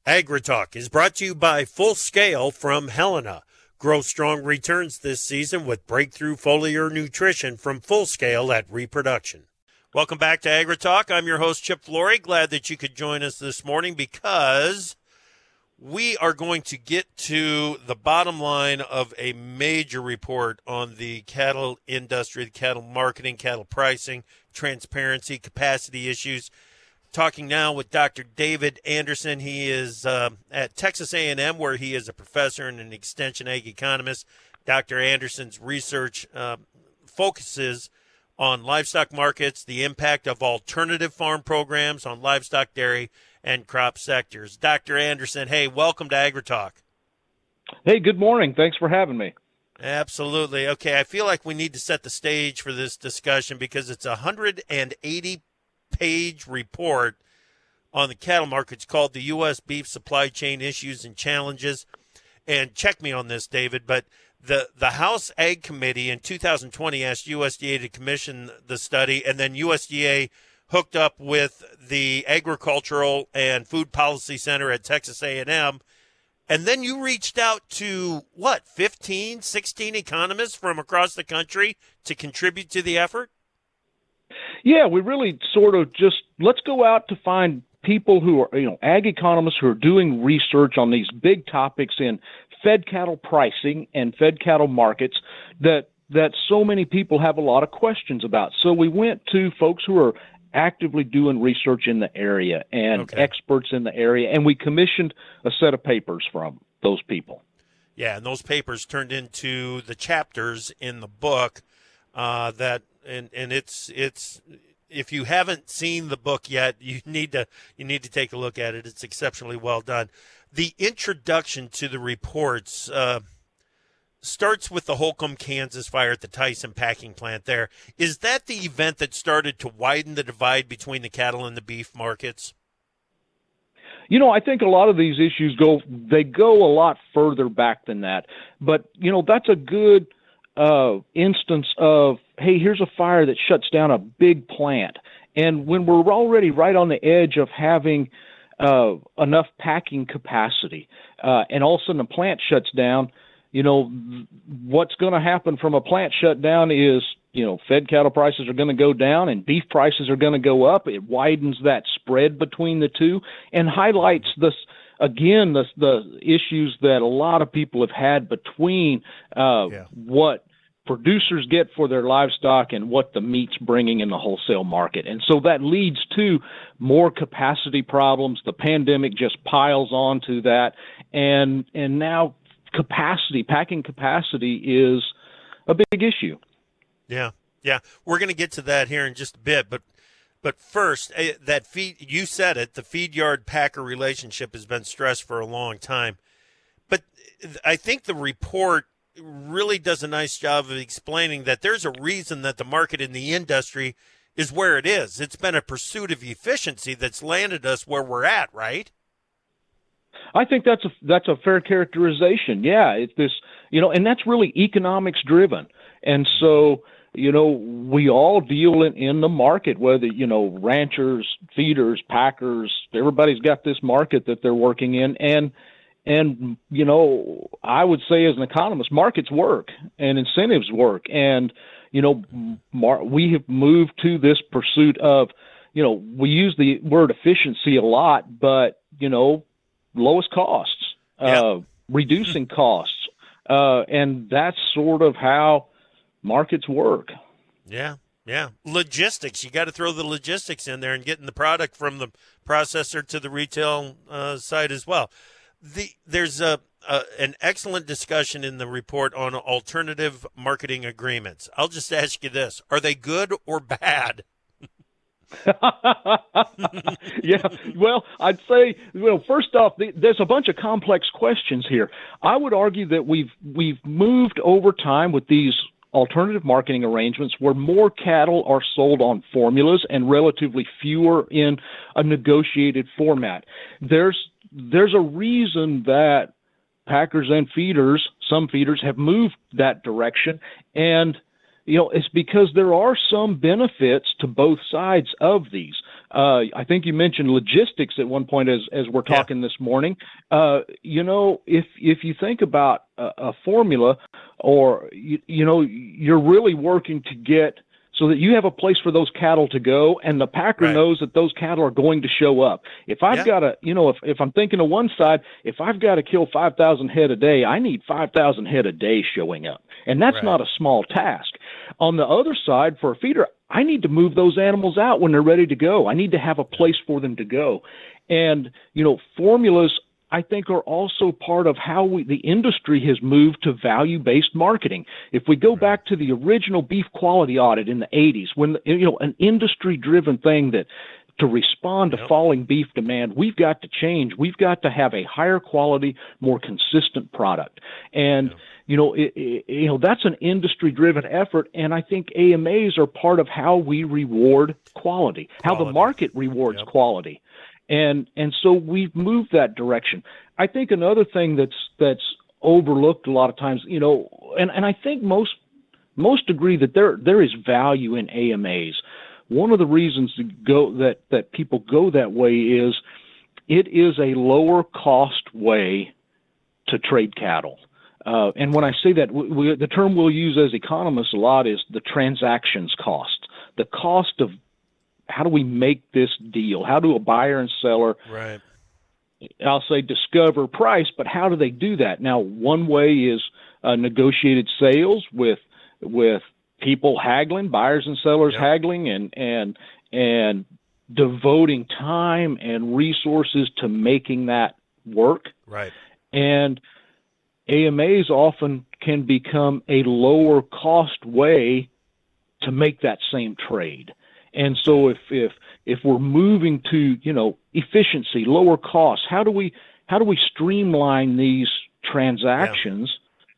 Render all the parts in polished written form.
AgriTalk is brought to you by Full Scale from Helena. Grow strong returns this season with breakthrough foliar nutrition from Full Scale at Reproduction. Welcome back to AgriTalk. I'm your host, Chip Flory. Glad that you could join us this morning because we are going to get to the bottom line of a major report on the cattle industry, the cattle marketing, cattle pricing, transparency, capacity issues. Talking now with Dr. David Anderson. He is at Texas A&M, where he is a professor and an extension ag economist. Dr. Anderson's research focuses on livestock markets, the impact of alternative farm programs on livestock, dairy, and crop sectors. Dr. Anderson, hey, welcome to AgriTalk. Hey, good morning. Thanks for having me. Absolutely. Okay, I feel like we need to set the stage for this discussion because it's a 180-page report on the cattle markets called the U.S. Beef Supply Chain Issues and Challenges. And check me on this, David, but the House Ag Committee in 2020 asked USDA to commission the study, and then USDA hooked up with the Agricultural and Food Policy Center at Texas A&M. And then you reached out to, 15, 16 economists from across the country to contribute to the effort? Yeah, we really sort of just let's go out to find people who are, ag economists who are doing research on these big topics in fed cattle pricing and fed cattle markets that so many people have a lot of questions about. So we went to folks who are actively doing research in the area and experts in the area, and we commissioned a set of papers from those people. Yeah, and those papers turned into the chapters in the book that. And it's if you haven't seen the book yet, you need to take a look at it. It's exceptionally well done. The introduction to the reports starts with the Holcomb, Kansas fire at the Tyson packing plant there. Is that the event that started to widen the divide between the cattle and the beef markets? I think a lot of these issues go a lot further back than that. But, that's a good instance of, hey, here's a fire that shuts down a big plant. And when we're already right on the edge of having enough packing capacity, and all of a sudden the plant shuts down, what's going to happen from a plant shutdown is, fed cattle prices are going to go down and beef prices are going to go up. It widens that spread between the two and highlights this. Again, the issues that a lot of people have had between what producers get for their livestock and what the meat's bringing in the wholesale market. And so that leads to more capacity problems. The pandemic just piles on to that. And now packing capacity is a big issue. Yeah. We're going to get to that here in just a bit, But first, that you said it, the feed yard packer relationship has been stressed for a long time. But I think the report really does a nice job of explaining that there's a reason that the market in the industry is where it is. It's been a pursuit of efficiency that's landed us where we're at, right? I think that's a fair characterization. Yeah, it's this, and that's really economics driven. And so, we all deal in the market, whether, ranchers, feeders, packers, everybody's got this market that they're working in. And I would say as an economist, markets work and incentives work. And, we have moved to this pursuit of, we use the word efficiency a lot, but, lowest costs, reducing costs. And that's sort of how markets work. Yeah. Logistics. You got to throw the logistics in there and getting the product from the processor to the retail side as well. There's an excellent discussion in the report on alternative marketing agreements. I'll just ask you this. Are they good or bad? Yeah, well, I'd say, first off, there's a bunch of complex questions here. I would argue that we've moved over time with these alternative marketing arrangements where more cattle are sold on formulas and relatively fewer in a negotiated format. There's a reason that packers and feeders, some feeders, have moved that direction, and it's because there are some benefits to both sides of these. I think you mentioned logistics at one point as we're talking this morning. If you think about a formula, or you're really working to get so that you have a place for those cattle to go, and the packer knows that those cattle are going to show up. If I've got to, if I'm thinking of one side, if I've got to kill 5,000 head a day, I need 5,000 head a day showing up. And that's not a small task. On the other side, for a feeder, I need to move those animals out when they're ready to go. I need to have a place for them to go. And, formulas, I think, are also part of how the industry has moved to value-based marketing. If we go back to the original beef quality audit in the 80s, when, an industry-driven thing that to respond to falling beef demand, we've got to change. We've got to have a higher quality, more consistent product. And, that's an industry-driven effort, and I think AMAs are part of how we reward quality, how the market rewards quality. And so we've moved that direction. I think another thing that's overlooked a lot of times, and I think most agree that there is value in AMAs. One of the reasons that people go that way is it is a lower cost way to trade cattle. And when I say that, the term we'll use as economists a lot is the transactions cost, the cost of how do we make this deal? How do a buyer and seller, I'll say, discover price, but how do they do that? Now, one way is negotiated sales with people haggling, buyers and sellers haggling, and devoting time and resources to making that work. Right. And AMAs often can become a lower cost way to make that same trade. And so if we're moving to, efficiency, lower costs, how do we streamline these transactions?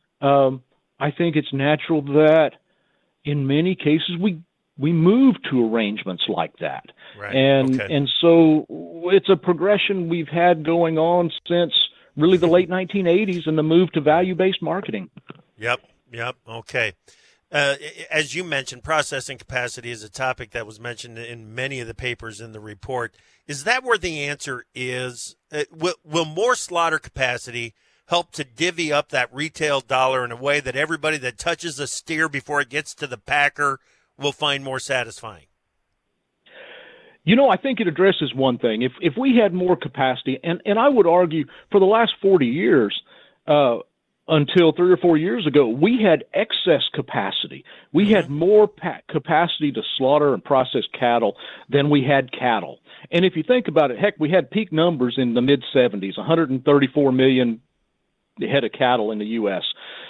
I think it's natural that in many cases we move to arrangements like that. Right. And so it's a progression we've had going on since really the late 1980s and the move to value-based marketing. Yep. Okay. As you mentioned, processing capacity is a topic that was mentioned in many of the papers in the report. Is that where the answer is? Will more slaughter capacity help to divvy up that retail dollar in a way that everybody that touches a steer before it gets to the packer will find more satisfying? I think it addresses one thing. If we had more capacity, and I would argue for the last 40 years, until 3 or 4 years ago, we had excess capacity. We had more capacity to slaughter and process cattle than we had cattle. And if you think about it, heck, we had peak numbers in the mid-70s, 134 million head of cattle in the U.S.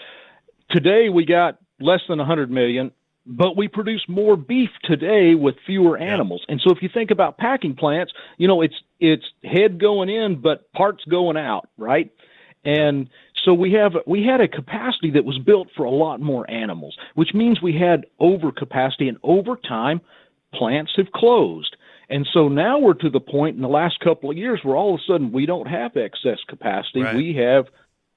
Today, we got less than 100 million, but we produce more beef today with fewer animals. And so if you think about packing plants, it's head going in, but parts going out, right? And so we had a capacity that was built for a lot more animals, which means we had overcapacity, and over time, plants have closed. And so now we're to the point in the last couple of years where all of a sudden we don't have excess capacity. Right. We have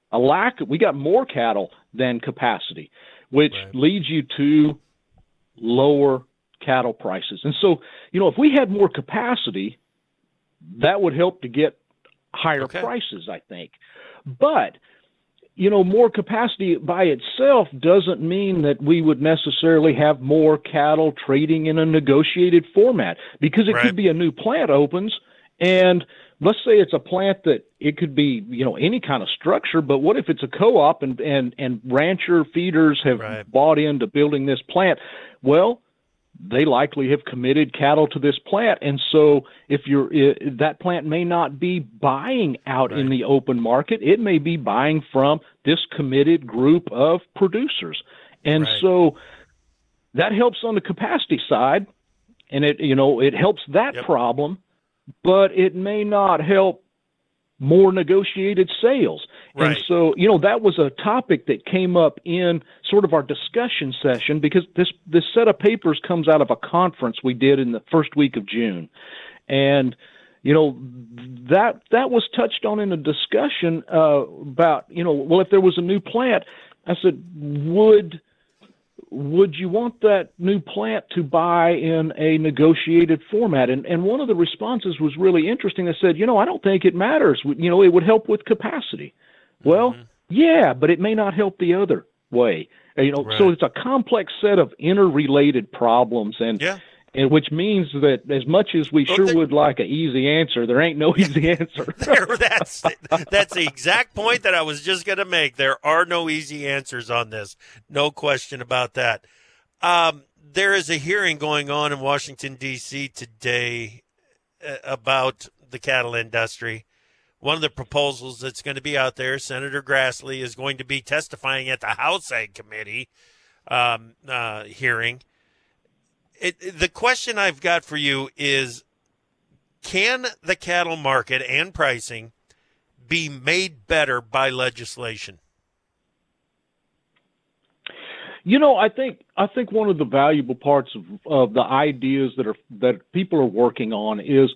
we got more cattle than capacity, which leads you to lower cattle prices. And so, if we had more capacity, that would help to get higher prices, I think. But, more capacity by itself doesn't mean that we would necessarily have more cattle trading in a negotiated format, because it could be a new plant opens, and let's say it's a plant that it could be, any kind of structure, but what if it's a co-op and rancher feeders have bought into building this plant? Well, they likely have committed cattle to this plant. And so if that plant may not be buying out in the open market, it may be buying from this committed group of producers. And so that helps on the capacity side, and it helps that problem, but it may not help more negotiated sales. Right. And so, that was a topic that came up in sort of our discussion session, because this set of papers comes out of a conference we did in the first week of June. And, that was touched on in a discussion about, well, if there was a new plant, I said, would would you want that new plant to buy in a negotiated format? And one of the responses was really interesting. They said, I don't think it matters. It would help with capacity. Well, yeah, but it may not help the other way. Right. So it's a complex set of interrelated problems, and which means that as much as we would like an easy answer, there ain't no easy answer. That's the exact point that I was just going to make. There are no easy answers on this. No question about that. There is a hearing going on in Washington, D.C. today about the cattle industry. One of the proposals that's going to be out there, Senator Grassley is going to be testifying at the House Ag Committee hearing. The question I've got for you is, can the cattle market and pricing be made better by legislation? I think one of the valuable parts of the ideas that people are working on is,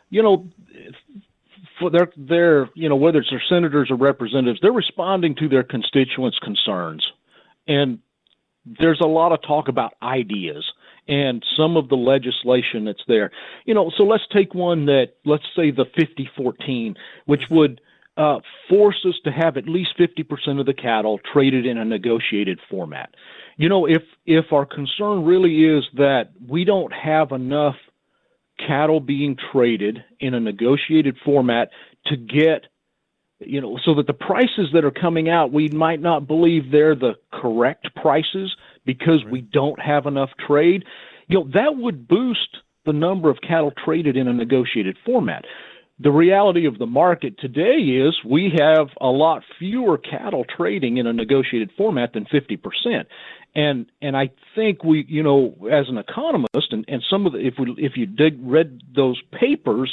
for their whether it's their senators or representatives, they're responding to their constituents' concerns, and there's a lot of talk about ideas and some of the legislation that's there. So let's take one let's say the 50-14, which would force us to have at least 50% of the cattle traded in a negotiated format. If our concern really is that we don't have enough cattle being traded in a negotiated format to get, so that the prices that are coming out, we might not believe they're the correct prices because we don't have enough trade, that would boost the number of cattle traded in a negotiated format. The reality of the market today is we have a lot fewer cattle trading in a negotiated format than 50%. And I think we, as an economist, and some of the, if you read those papers,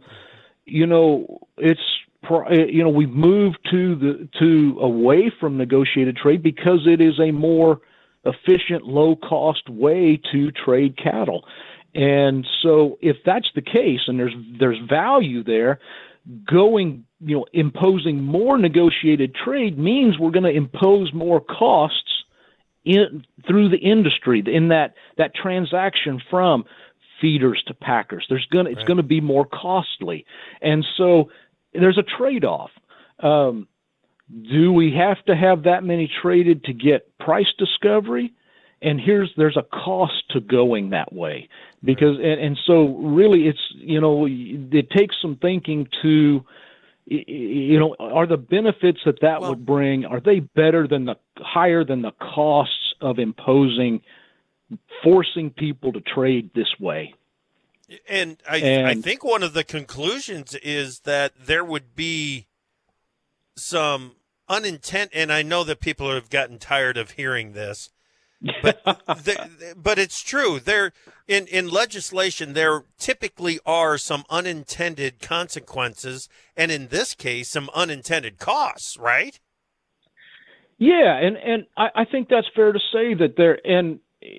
we've moved to away from negotiated trade because it is a more efficient, low cost way to trade cattle. And so if that's the case, and there's value there, imposing more negotiated trade means we're going to impose more costs through the industry in that transaction from feeders to packers. It's going to be more costly, and so there's a trade-off. Do we have to have that many traded to get price discovery? And there's a cost to going that way, because and so really it takes some thinking to, are the benefits that would bring, are they higher than the costs of forcing people to trade this way? And I think one of the conclusions is that there would be some unintended, and I know that people have gotten tired of hearing this, but but it's true. There in legislation, there typically are some unintended consequences, and in this case, some unintended costs, right? Yeah, and I think that's fair to say that there, and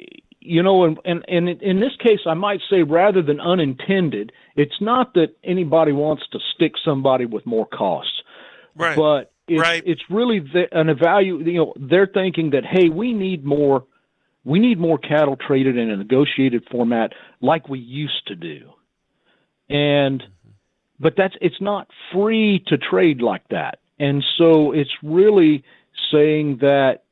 in this case, I might say rather than unintended, it's not that anybody wants to stick somebody with more costs, right? But it's really they're thinking that, hey, we need more cattle traded in a negotiated format like we used to do. But it's not free to trade like that. And so it's really saying that,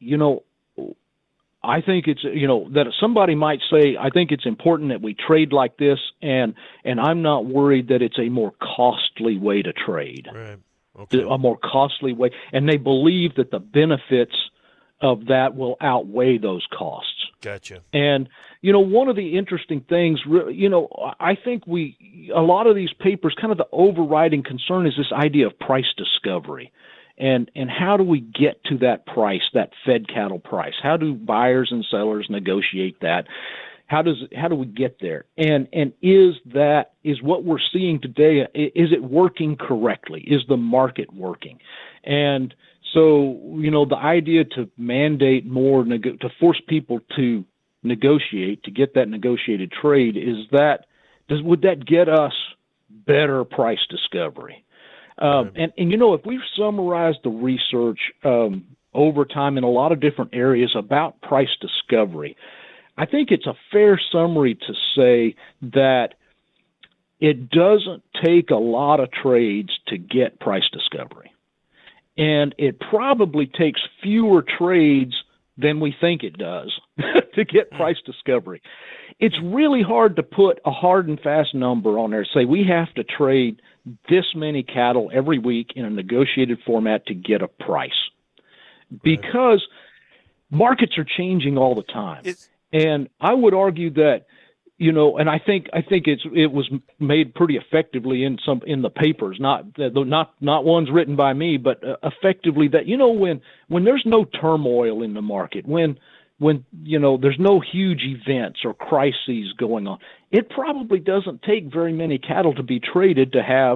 I think it's, that somebody might say, I think it's important that we trade like this, and I'm not worried that it's a more costly way to trade. Right. Okay. A more costly way. And they believe that the benefits of that will outweigh those costs. Gotcha. And, one of the interesting things, I think a lot of these papers, kind of the overriding concern is this idea of price discovery. And how do we get to that price, that fed cattle price? How do buyers and sellers negotiate that? How do we get there? And is what we're seeing today, is it working correctly? Is the market working? And so, the idea to mandate more, to force people to negotiate, to get that negotiated trade, would that get us better price discovery? And if we've summarized the research, over time in a lot of different areas about price discovery. I think it's a fair summary to say that it doesn't take a lot of trades to get price discovery. And it probably takes fewer trades than we think it does to get price discovery. It's really hard to put a hard and fast number on there, say we have to trade this many cattle every week in a negotiated format to get a price. Because markets are changing all the time. And I would argue that, you know, and I think it was made pretty effectively in the papers, not ones written by me, but effectively that, you know, when there's no turmoil in the market, when you know there's no huge events or crises going on, it probably doesn't take very many cattle to be traded to have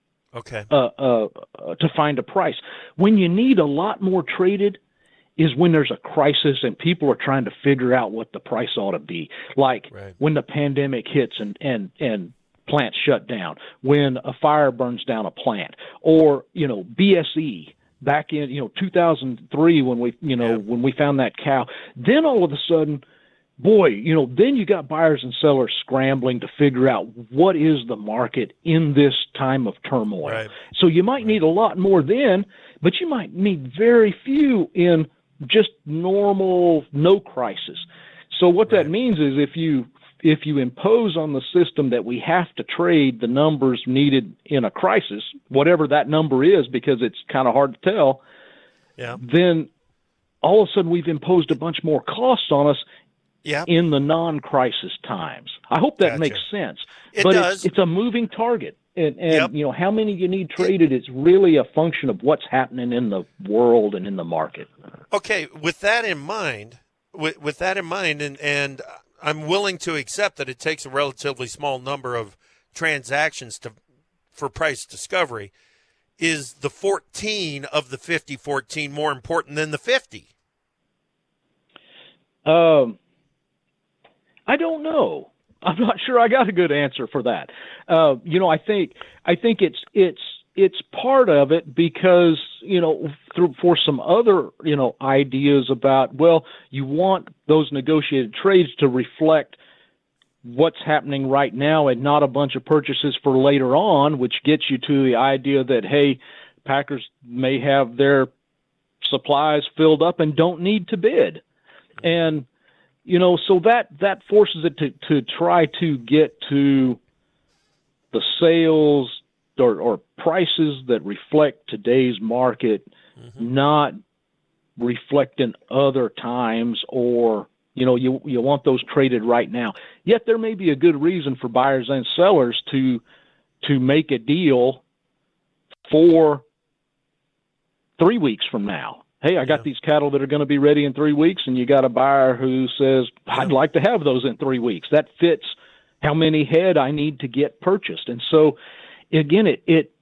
to find a price. When you need a lot more traded is when there's a crisis and people are trying to figure out what the price ought to be. Like when the pandemic hits and plants shut down, when a fire burns down a plant, or, you know, BSE back in, you know, 2003 when we found that cow. Then all of a sudden, boy, you know, then you got buyers and sellers scrambling to figure out what is the market in this time of turmoil. Right. So you might need a lot more then, but you might need very few in just normal, no crisis. So what that means is if you impose on the system that we have to trade the numbers needed in a crisis, whatever that number is, because it's kind of hard to tell, then all of a sudden we've imposed a bunch more costs on us in the non-crisis times. I hope that makes sense. It does. It's a moving target. And you know, how many you need traded is really a function of what's happening in the world and in the market. Okay, with that in mind, and I'm willing to accept that it takes a relatively small number of transactions for price discovery. Is the 14 of the 50-14 more important than the 50? I don't know. I'm not sure I got a good answer for that. You know, I think it's part of it because, you know, for some other, you know, ideas about, well, you want those negotiated trades to reflect what's happening right now and not a bunch of purchases for later on, which gets you to the idea that, hey, packers may have their supplies filled up and don't need to bid. And, you know, so that forces it to try to get to the sales or prices that reflect today's market, not reflecting other times, or, you know, you want those traded right now. Yet there may be a good reason for buyers and sellers to make a deal for 3 weeks from now. Hey, I got these cattle that are going to be ready in 3 weeks, and you got a buyer who says, I'd like to have those in 3 weeks. That fits how many head I need to get purchased. And so, again, it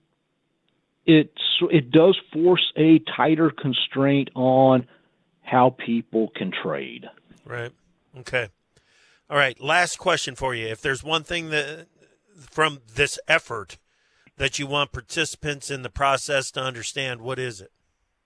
does force a tighter constraint on how people can trade. Right. Okay. All right. Last question for you. If there's one thing that from this effort that you want participants in the process to understand, what is it?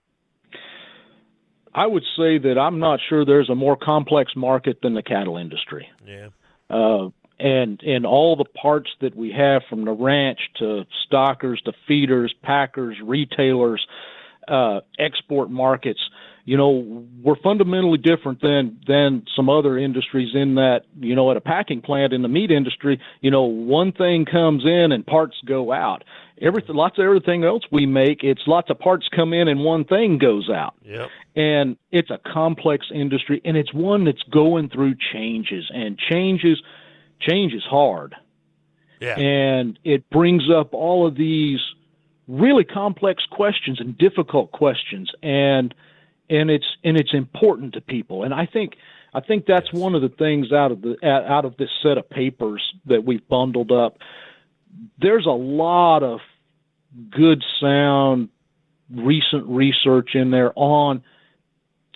I would say that I'm not sure there's a more complex market than the cattle industry. Yeah. And all the parts that we have, from the ranch to stockers to feeders, packers, retailers, export markets, you know, we're fundamentally different than some other industries in that, you know, at a packing plant in the meat industry, you know, one thing comes in and parts go out. Lots of everything else we make, it's lots of parts come in and one thing goes out. Yep. And it's a complex industry, and it's one that's going through changes, and change is hard. Yeah. And it brings up all of these really complex questions and difficult questions, and it's important to people. And I think that's one of the things out of this set of papers that we've bundled up. There's a lot of good, sound, recent research in there on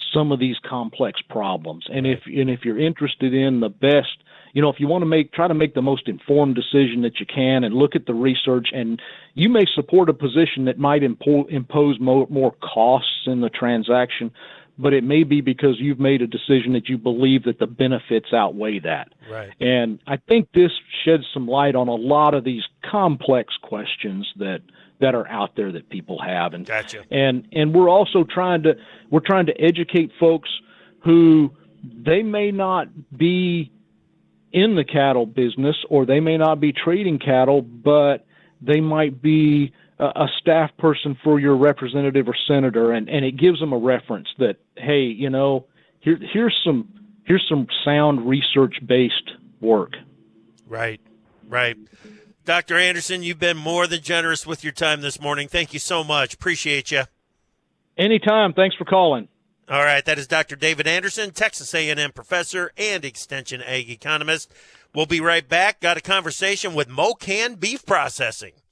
some of these complex problems. And if you're interested in the best, if you want to try to make the most informed decision that you can and look at the research, and you may support a position that might impose more costs in the transaction, but it may be because you've made a decision that you believe that the benefits outweigh that. Right. And I think this sheds some light on a lot of these complex questions that are out there that people have. And gotcha. And we're also trying to educate folks who they may not be in the cattle business, or they may not be trading cattle, but they might be a staff person for your representative or senator, and it gives them a reference that, hey, here's some sound research-based work. Right. Dr. Anderson, you've been more than generous with your time this morning. Thank you so much. Appreciate you. Anytime. Thanks for calling. All right, that is Dr. David Anderson, Texas A&M professor and Extension Ag economist. We'll be right back. Got a conversation with Mocan Beef Processing.